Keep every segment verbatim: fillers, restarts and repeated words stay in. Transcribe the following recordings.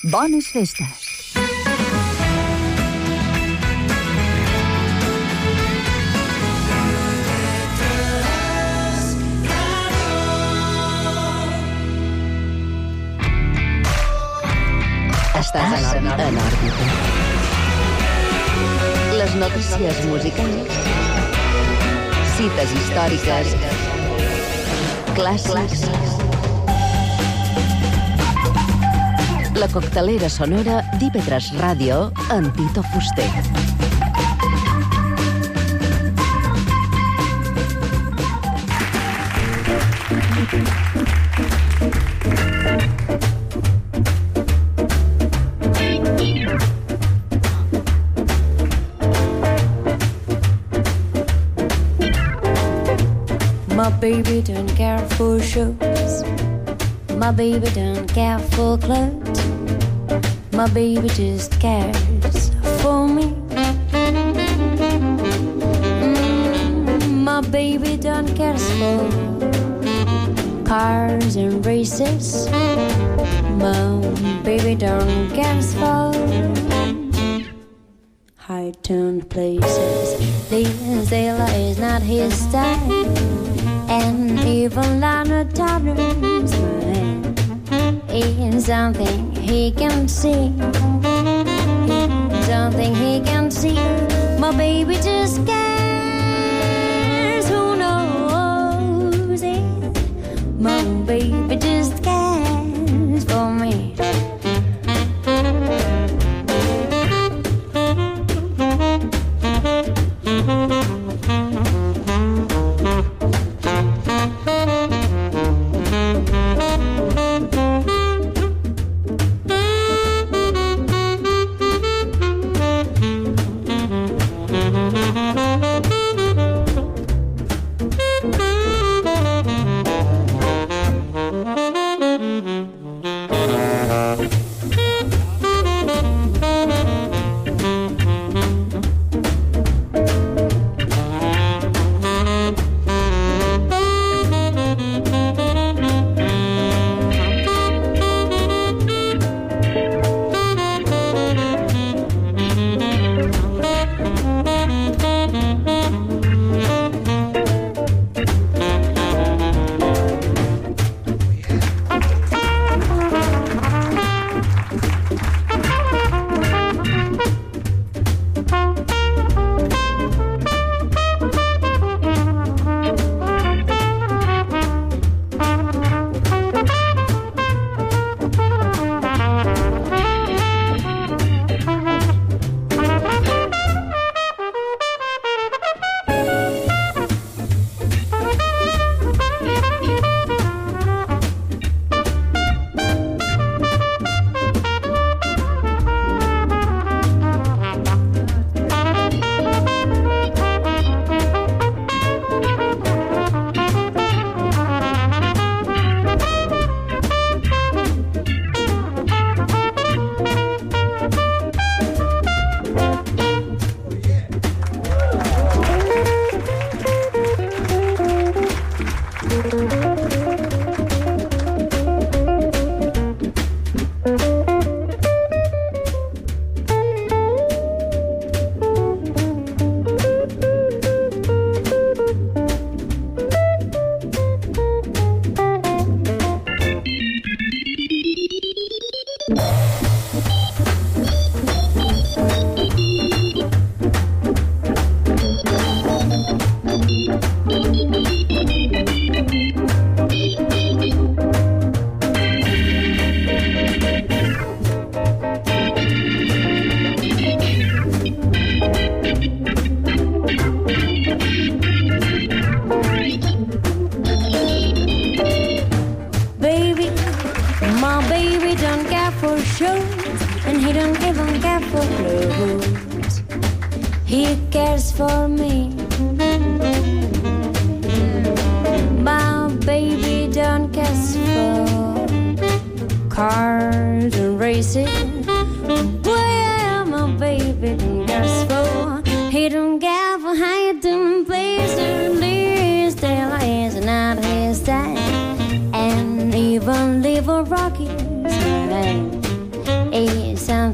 Bones festes. Estàs en òrbita. En òrbita. Les notícies musicals, cites històriques, clàssics. La coctelera sonora d'I P tres Ràdio amb Tito Fuster. My baby don't care for shows. My baby don't care for clothes. My baby just cares for me. Mm, my baby don't care for cars and races. My baby don't care for high-toned places. Lindsay is not his style. And even Lana Turner's mind is something he can see. It's something he can see. My baby just cares. Who knows it? My baby just cares for me.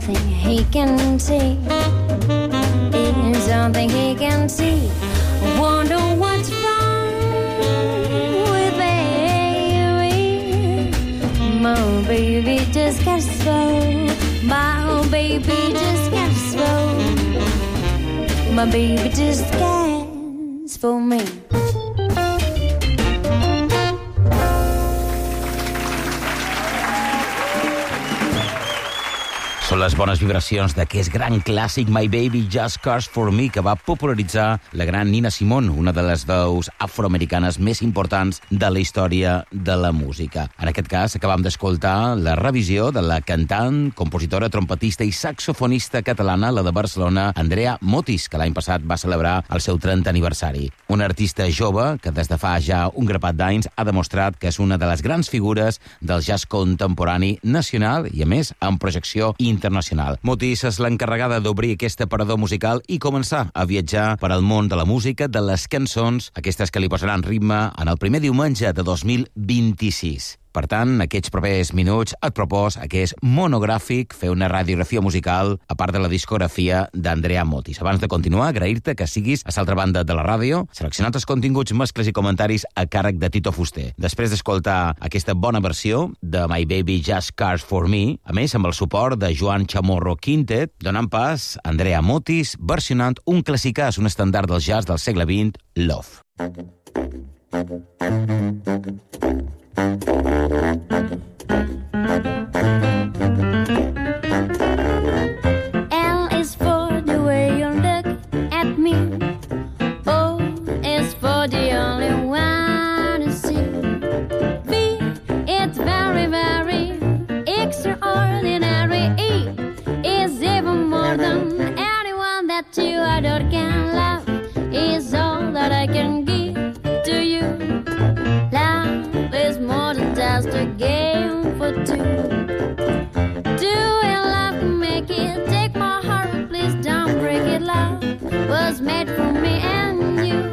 something he can see. It's something he can see. Wonder what's wrong with baby. My baby just got slow. My baby just got slow. My baby just cares for me. Són les bones vibracions d'aquest gran clàssic My Baby Just Cares For Me que va popularitzar la gran Nina Simone, una de les veus afroamericanes més importants de la història de la música. En aquest cas, acabam d'escoltar la revisió de la cantant, compositora, trompetista i saxofonista catalana, la de Barcelona, Andrea Motis, que l'any passat va celebrar el seu trentè aniversari. Una artista jove que des de fa ja un grapat d'anys ha demostrat que és una de les grans figures del jazz contemporani nacional i, a més, amb projecció internacional. internacional. Motis és l'encarregada d'obrir aquest aparador musical i començar a viatjar per al món de la música, de les cançons, aquestes que li posaran ritme en el primer diumenge de dos mil vint-i-sis. Per tant, aquests propers minuts et propos aquest monogràfic, fer una radiografia musical, a part de la discografia d'Andrea Motis. Abans de continuar, agrair-te que siguis a l'altra banda de la ràdio, seleccionant els continguts, mescles i comentaris a càrrec de Tito Fuster. Després d'escoltar aquesta bona versió de My Baby Just Cares For Me, a més amb el suport de Joan Chamorro Quintet, donant pas a Andrea Motis versionant un classicàs, un estàndard del jazz del segle vint, Love. L is for the way you look at me. O is for the only one to see. V, it's very, very extraordinary. E is even more than anyone that you adore can love. Is all that I can give to you. Love is more than just a game for two. Doing love can make it. Take my heart, but please don't break it. Love was made for me and you.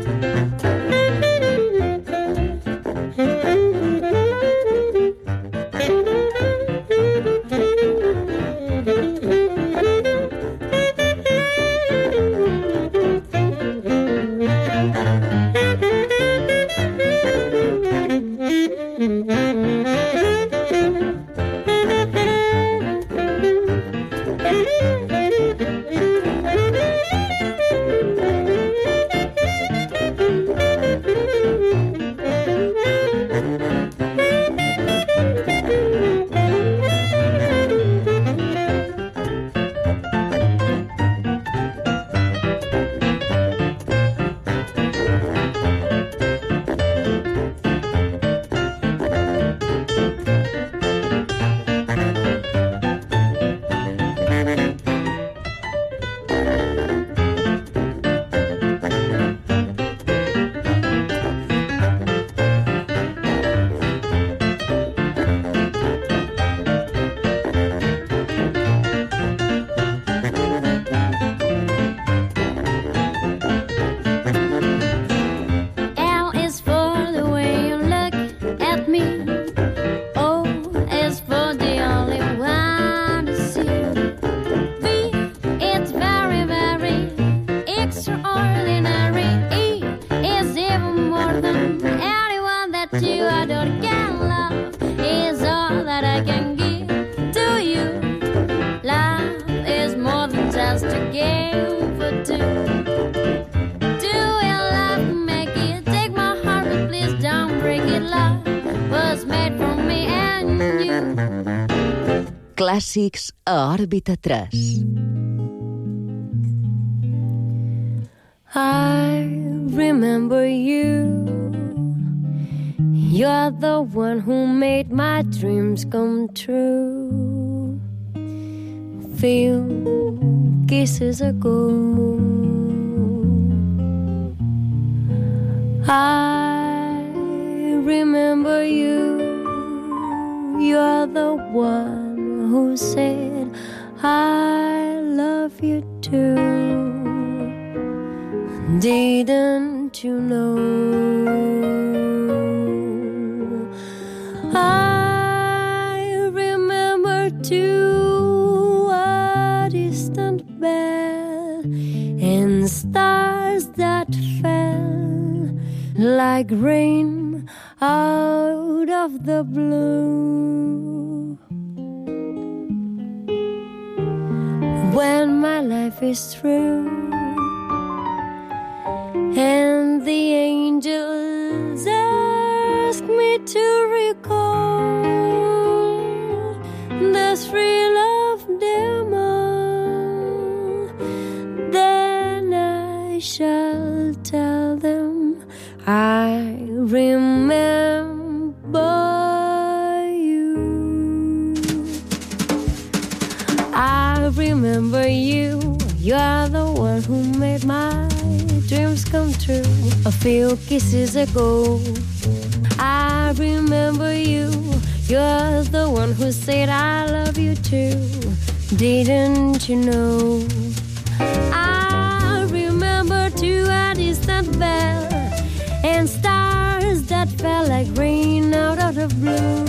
Clàssics a òrbita tres. I remember you. You're the one who made my dreams come true. Few kisses ago, I remember you. You're the one who said I love you too. Didn't you know? I remember too. I like rain out of the blue. When my life is through and the angels ask me to recall the thrill of them all, then I shall tell them I remember you. I remember you. You're the one who made my dreams come true a few kisses ago. I remember you. You're the one who said I love you too. Didn't you know? I remember too a distant bell and stars that fell like rain out of the blue.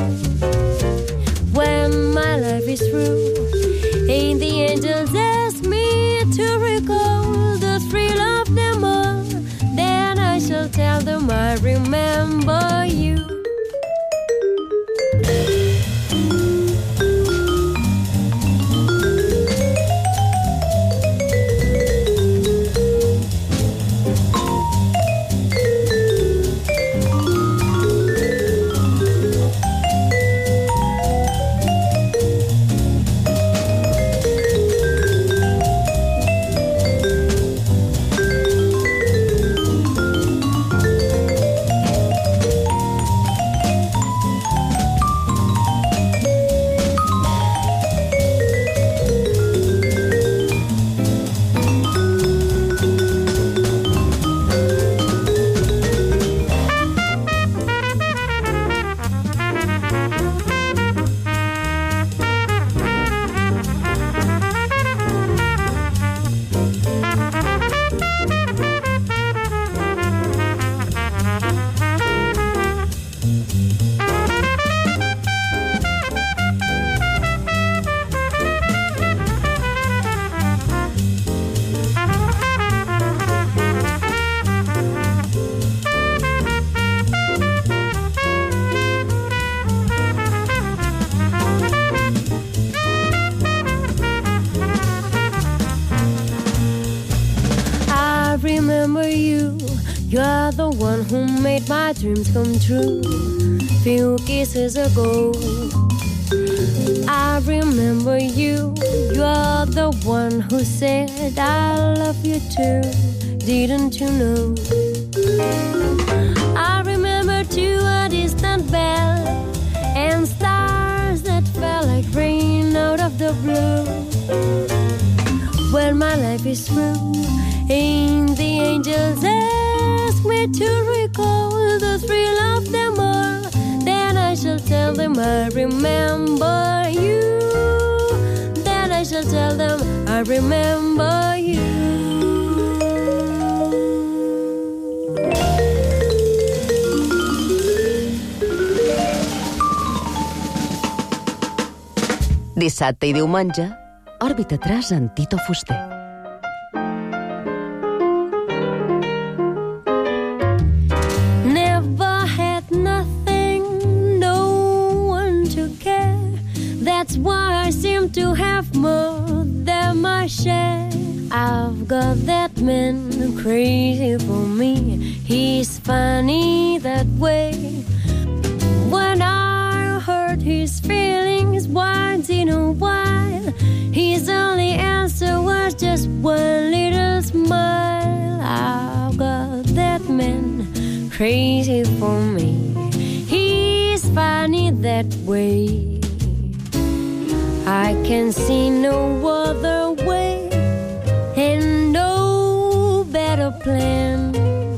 When my life is through, ain't the angels ask me to recall the thrill of them all, then I shall tell them I remember you. You're the one who made my dreams come true few kisses ago. I remember you. You're the one who said I love you too. Didn't you know? I remember too a distant bell and stars that fell like rain out of the blue. When my life is through, ain't the angels ask me to recall the thrill of them all, then I shall tell them I remember you. Then I shall tell them I remember you. Dissabte i diumenge, Òrbita tres amb Tito Fuster. Never had nothing, no one to care. That's why I seem to have more than my share. I've got that man crazy for me. He's funny that way. When I hurt his feelings once in a while, his only answer was just one little smile. I've got that man crazy for me. He's funny that way. I can see no other way and no better plan.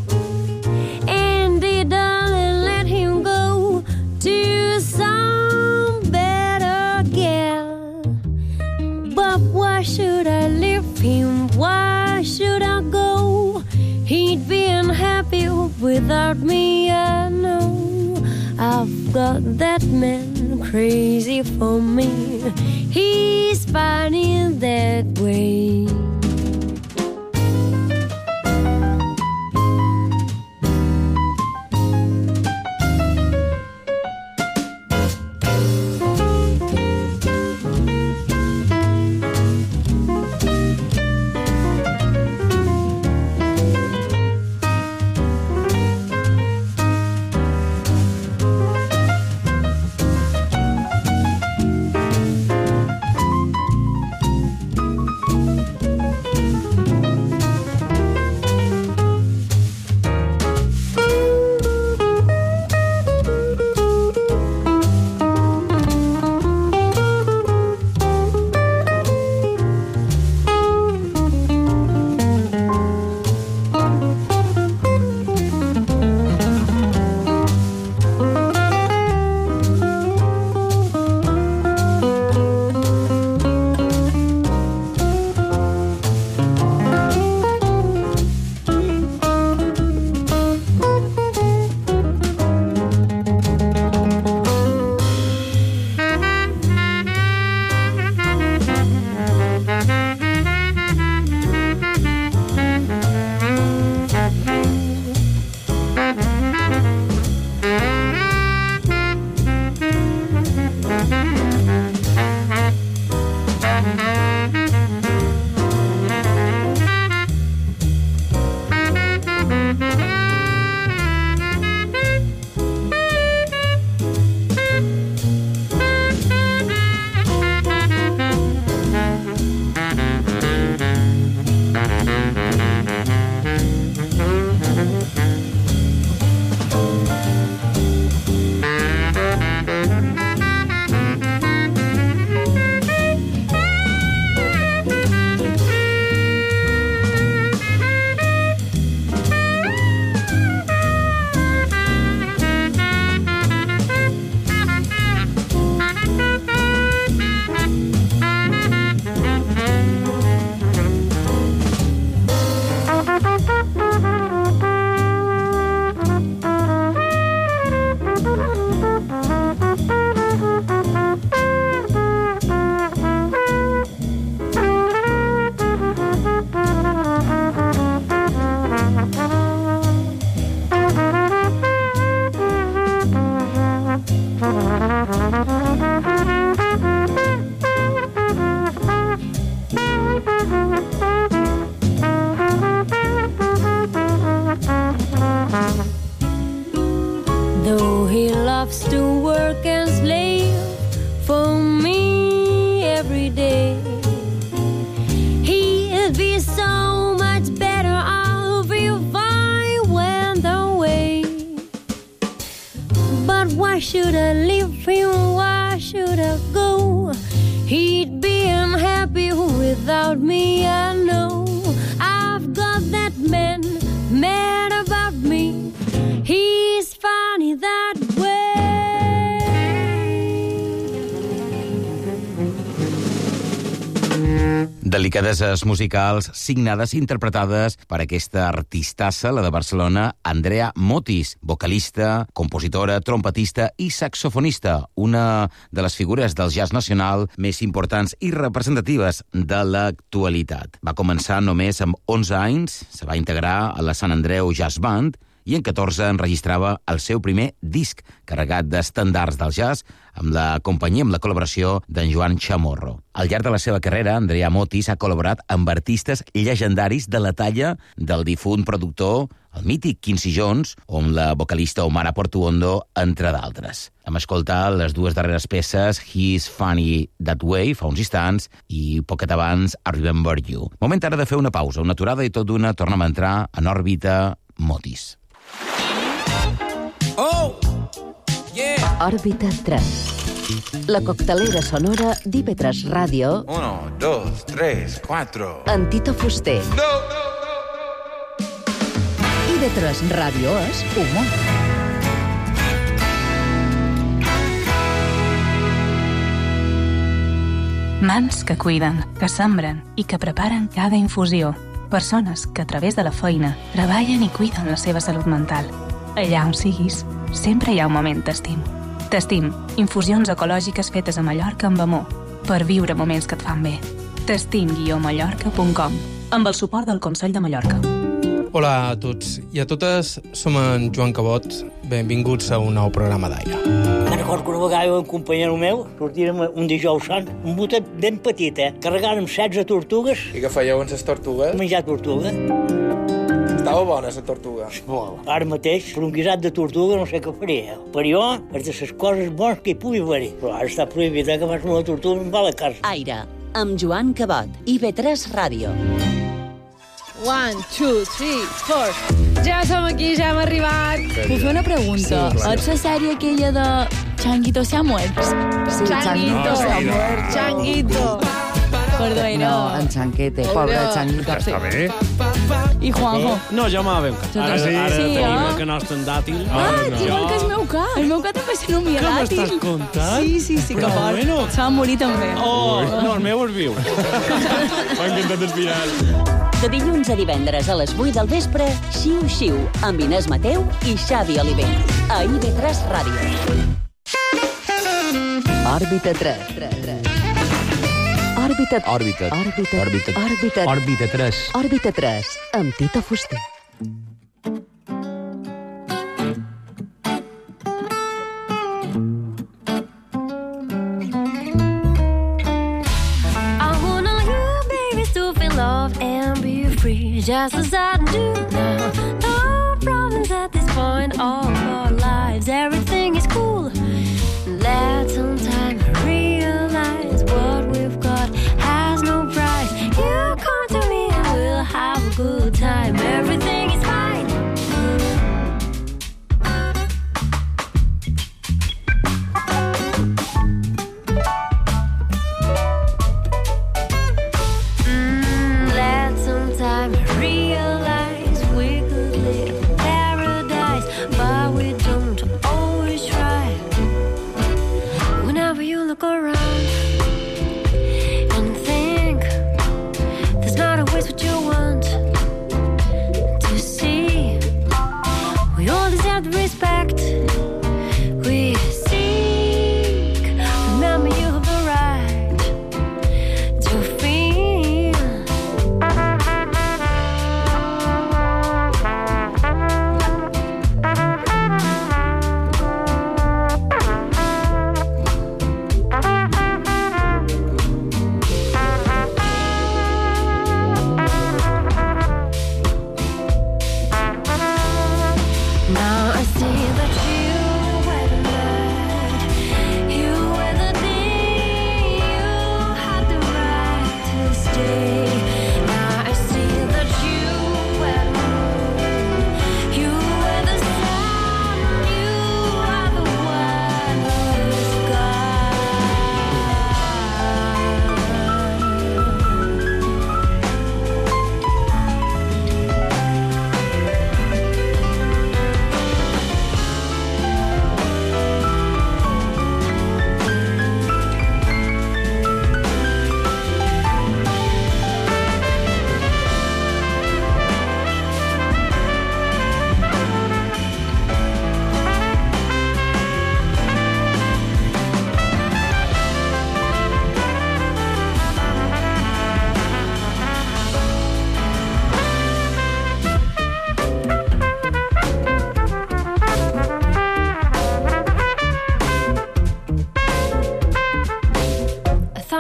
Andy, darling, let him go to some better girl. But why should I leave him? Why should I go? He'd be unhappy without me, I know. I've got that man crazy for me. He's funny that way. Delicadeses musicals signades i interpretades per aquesta artistassa, la de Barcelona, Andrea Motis, vocalista, compositora, trompetista i saxofonista, una de les figures del jazz nacional més importants i representatives de l'actualitat. Va començar només amb onze anys, se va integrar a la Sant Andreu Jazz Band i en catorze enregistrava el seu primer disc, carregat d'estandards del jazz, amb la companyia, amb la col·laboració d'en Joan Chamorro. Al llarg de la seva carrera, Andrea Motis ha col·laborat amb artistes llegendaris de la talla del difunt productor, el mític Quincy Jones, o amb la vocalista Omara Portuondo, entre d'altres. Hem escoltat les dues darreres peces, He's Funny That Way, fa uns instants, i poquet abans, I Remember You. Moment ara de fer una pausa, una aturada i tot d'una tornem a entrar en òrbita Motis. Oh, yeah. Òrbita tres. La coctelera sonora d'I V tres Ràdio. Uno, dos, tres, cuatro. En Tito Fuster. No, no, no, no. I V tres Ràdio és humor. Mans que cuiden, que sembren i que preparen cada infusió. Persones que a través de la feina treballen i cuiden la seva salut mental. Allà on siguis, sempre hi ha un moment t'estim. T'estim, infusions ecològiques fetes a Mallorca amb amor, per viure moments que et fan bé. T'estim guió mallorca punt com, amb el suport del Consell de Mallorca. Hola a tots i a totes, som en Joan Cabot. Benvinguts a un nou programa d'Aire. Me'n recordo que una vegada un companyero meu sortirem un dijous sant, un botet ben petit, eh? Carregàrem setze tortugues. I què fèieu amb les tortugues? Menjar tortuga. Estava bona, la tortuga. Molt. Ara mateix, per un guisat de tortuga no sé què faria. Per jo, és de les coses bones que hi pugui haver. Però ara està prohibit, eh, que fas una tortuga i em va a la casa. Aire, amb Joan Cabot, I V tres Ràdio. One, two, three, four. Ja som aquí, ja hem arribat. Puc fer una pregunta? Sí, ets la sèrie aquella de Changuito se ha muerto? Sí, Changuito no, se ha no, muerto. Changuito. Perdó, era... No, en Chanquete, pobre Changuito. Està bé. I Juanjo. No, jo m'ha ben cas. Ara sí, ara Sí, tenim eh? el canast en dàtil. Ah, igual que el meu cas. El meu cas també se nomia Què dàtil. m'estàs contant? Sí, sí, sí, que Però fort. bueno. Se va morir també. Oh, no, el meu és viu. M'ha encantat el final. De dilluns a divendres a les vuit del vespre, Xiu Xiu, amb Inés Mateu i Xavi Oliver. A I V tres Ràdio. Òrbita tres. Òrbita... Òrbita. Òrbita. Òrbita. Òrbita. Òrbita tres. Òrbita tres, amb Tito Fuster. I want all you babies to feel love and be free, just as I do now. No problems at this point of our lives. Everything is cool. Let some time realize what we've got has no price. You come to me and we'll have a good time. Everything is fine. Mm, let some time realize we could live paradise, but we don't always try. Whenever you look around and think there's not always what you want to see, we all deserve respect we seek. Remember you have the right to feel.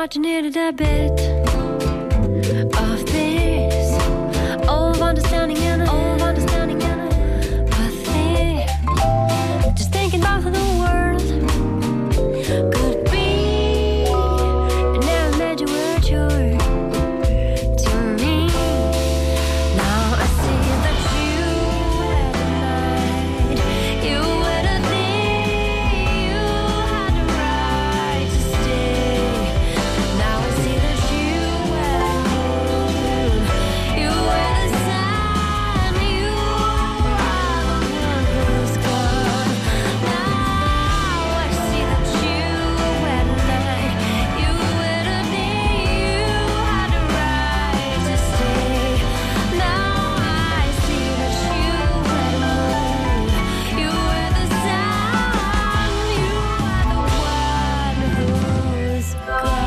much needed a bit of this, all of understanding and all of understanding and apathy. Just thinking about how the world could be, and never made you were sure to me. Now I see that you had a night, you had a day, you had a right to stay. Now I see that you had a moon, you had a sun, you are the one who's gone. Now I see that you had a night, you had a day, you had a right to stay. Now I see that you had a moon, you had the sun, you are the one who's gone.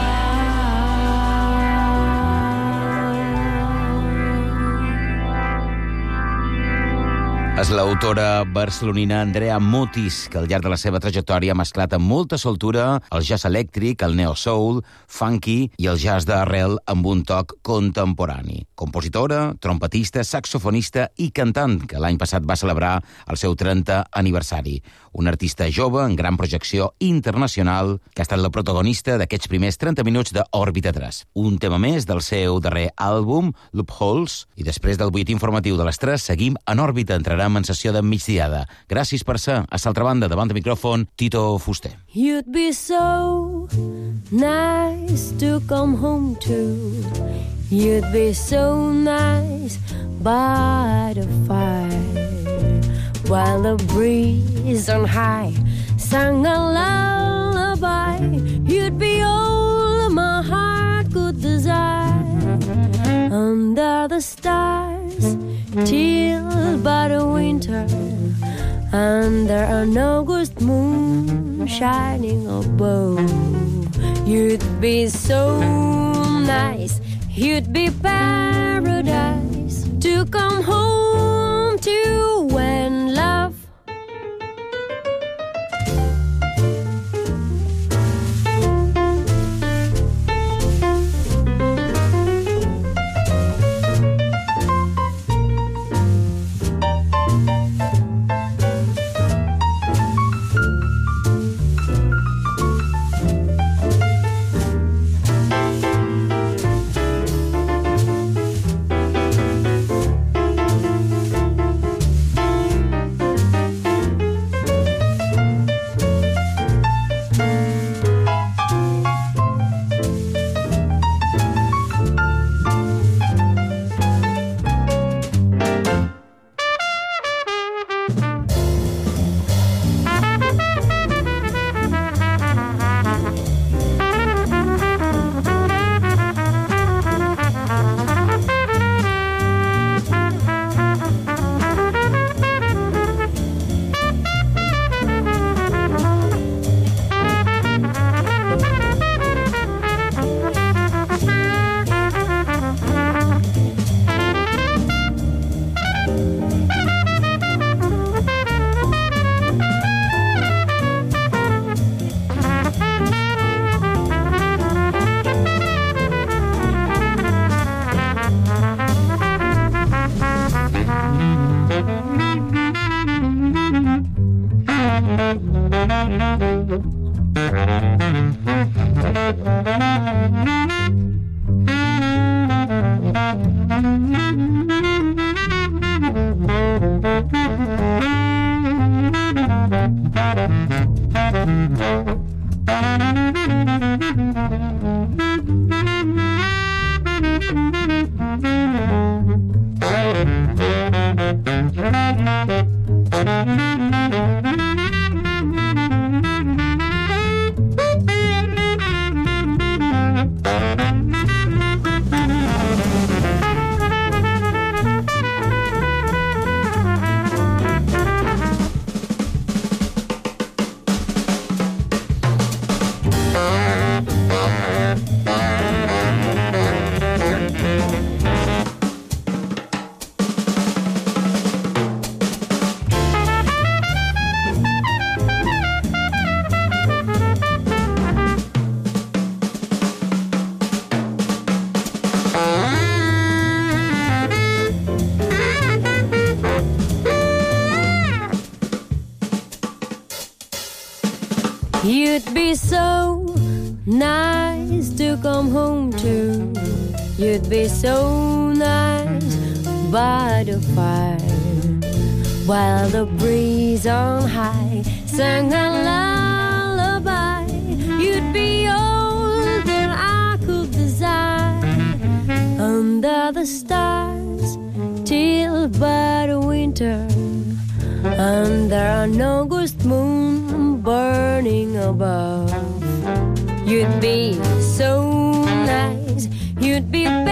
És l'autora barcelonina Andrea Mutis, que al llarg de la seva trajectòria ha mesclat amb molta soltura el jazz elèctric, el neo-soul, funky i el jazz d'arrel amb un toc contemporani. Compositora, trompetista, saxofonista i cantant, que l'any passat va celebrar el seu trentè aniversari. Un artista jove en gran projecció internacional que ha estat la protagonista d'aquests primers trenta minuts d'Òrbita tres. Un tema més del seu darrer àlbum, Loopholes, i després del butlletí informatiu de les tres seguim en òrbita, entrarem en sessió de migdiada. Gràcies per ser a l'altra banda, davant del micròfon, Tito Fuster. You'd be so nice to come home to. You'd be so nice by the fire, while the breeze on high sang a lullaby. You'd be all my heart could desire, under the stars till by the winter, under an August moon shining above. You'd be so nice, you'd be paradise to come home to when love You'd be so nice to come home to. You'd be so nice by the fire, while the breeze on high sang a lullaby. You'd be all that I could desire, under the stars till by the winter, under an August moon burning above. You'd be so nice, you'd be